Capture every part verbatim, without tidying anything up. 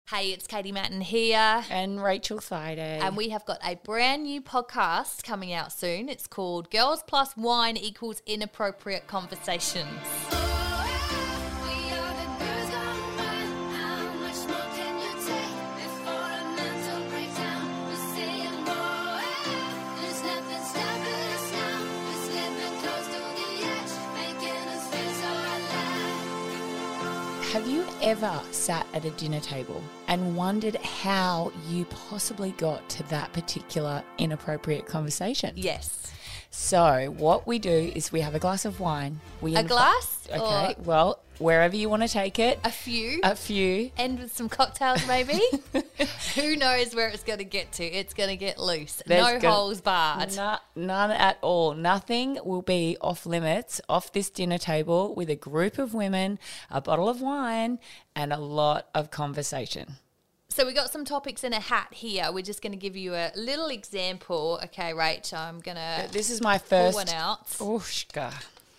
Hey, it's Katie Matten here. And Rachel Thaiday. And we have got a brand new podcast coming out soon. It's called Girls Plus Wine Equals Inappropriate Conversations. Have you ever sat at a dinner table and wondered how you possibly got to that particular inappropriate conversation? Yes. So what we do is we have a glass of wine. We A invi- glass? Okay, Or well, wherever you want to take it. a few? A few. End with some cocktails maybe? Who knows where it's going to get to? It's going to get loose. There's no go- holes barred. No, none at all. Nothing will be off limits off this dinner table with a group of women, a bottle of wine, and a lot of conversation. So we got some topics in a hat here. We're just going to give you a little example. Okay, Rach, I'm going to This is my pull first. one out. Ooshka.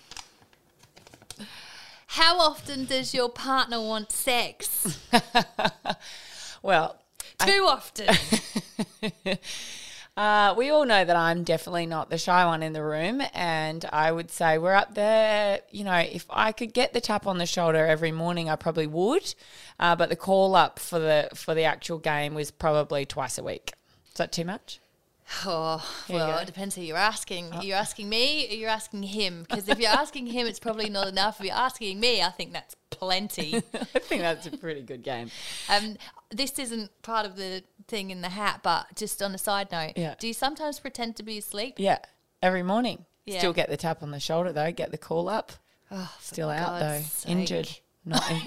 How often does your partner want sex? Well, Too often. uh, we all know that I'm definitely not the shy one in the room, and I would say we're up there. You know, if I could get the tap on the shoulder every morning, I probably would. Uh, but the call up for the for the actual game was probably twice a week. Is that too much? Oh, Here you well, go. it depends who you're asking. Are you asking me or you're asking him? Because if you're asking him, it's probably not enough. If you're asking me, I think that's plenty. I think that's a pretty good game. Um, this isn't part of the thing in the hat, but just on a side note, Yeah. do you sometimes pretend to be asleep? Yeah, every morning. Yeah. Still get the tap on the shoulder though. Get the call up. Oh, for Still out God's though. sake. Injured. Not in-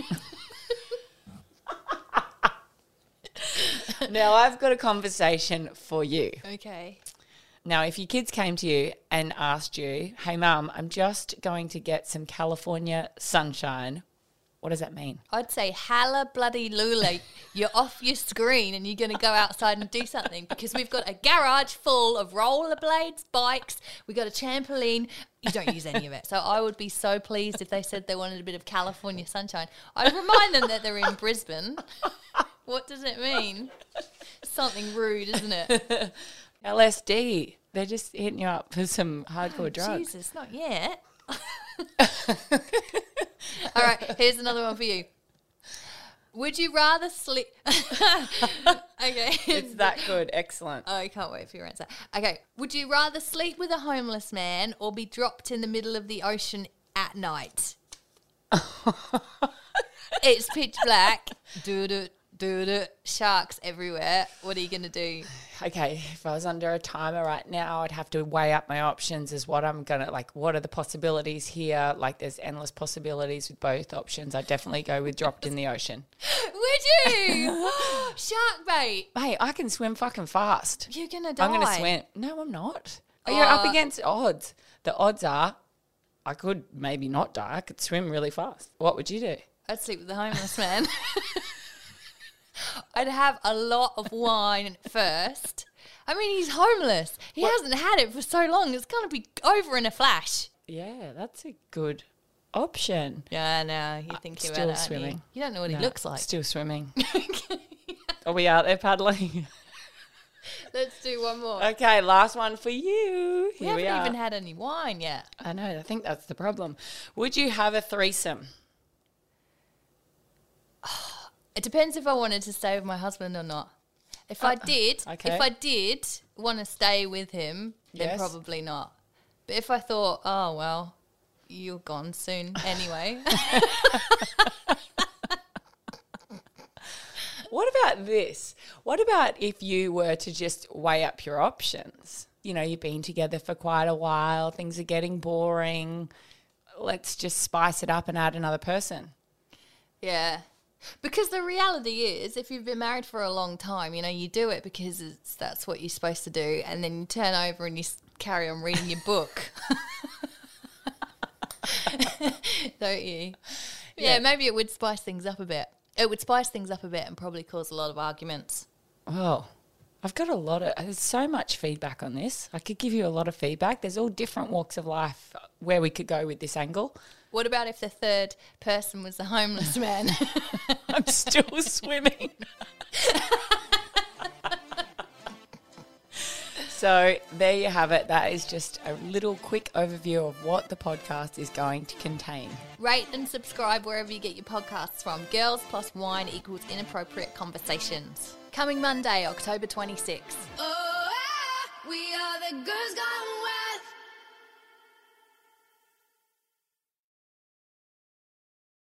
Now I've got a conversation for you. Okay. Now, if your kids came to you and asked you, hey, Mum, I'm just going to get some California sunshine, what does that mean? I'd say, halla bloody lula, you're off your screen and you're going to go outside and do something because we've got a garage full of rollerblades, bikes, we've got a trampoline. You don't use any of it. So I would be so pleased if they said they wanted a bit of California sunshine. I'd remind them that they're in Brisbane. What does it mean? Something rude, isn't it? L S D. They're just hitting you up for some hardcore drugs. Jesus, not yet. All right, here's another one for you. Would you rather sleep? Okay. It's that good. Excellent. Oh, I can't wait for your answer. Okay. Would you rather sleep with a homeless man or be dropped in the middle of the ocean at night? It's pitch black. Do do do do. Sharks everywhere. What are you gonna do? Okay, if I was under a timer right now, I'd have to weigh up my options as what I'm going to, like, what are the possibilities here? Like, there's endless possibilities with both options. I'd definitely go with dropped in the ocean. Would you? Shark bait. Hey, I can swim fucking fast. You're gonna die. I'm going to swim. No, I'm not. Oh, you're up Uh, against odds. The odds are I could maybe not die. I could swim really fast. What would you do? I'd sleep with the homeless man. I'd have a lot of wine first. I mean, he's homeless. He What? hasn't had it for so long. It's going to be over in a flash. Yeah, that's a good option. Yeah, no, you're thinking Still about it. aren't you? swimming. You don't know what No, he looks like. Still swimming. Are we out there paddling? Let's do one more. Okay, last one for you. we Here haven't we are. even had any wine yet. I know. I think that's the problem. Would you have a threesome? It depends if I wanted to stay with my husband or not. If I did, okay. if I did want to stay with him, then Yes. probably not. But if I thought, oh well, you're gone soon anyway. What about this? What about if you were to just weigh up your options? You know, you've been together for quite a while, things are getting boring. Let's just spice it up and add another person. Yeah. Because the reality is, if you've been married for a long time, you know, you do it because it's, that's what you're supposed to do. And then you turn over and you s- carry on reading your book. Don't you? Yeah, Yeah. maybe it would spice things up a bit. It would spice things up a bit and probably cause a lot of arguments. Oh, I've got a lot of, there's so much feedback on this. I could give you a lot of feedback. There's all different walks of life where we could go with this angle. What about if the third person was the homeless man? I'm still swimming. So there you have it. That is just a little quick overview of what the podcast is going to contain. Rate and subscribe wherever you get your podcasts from. Girls plus wine equals inappropriate conversations. Coming Monday, October twenty-sixth. Oh, we are the girls gone wild.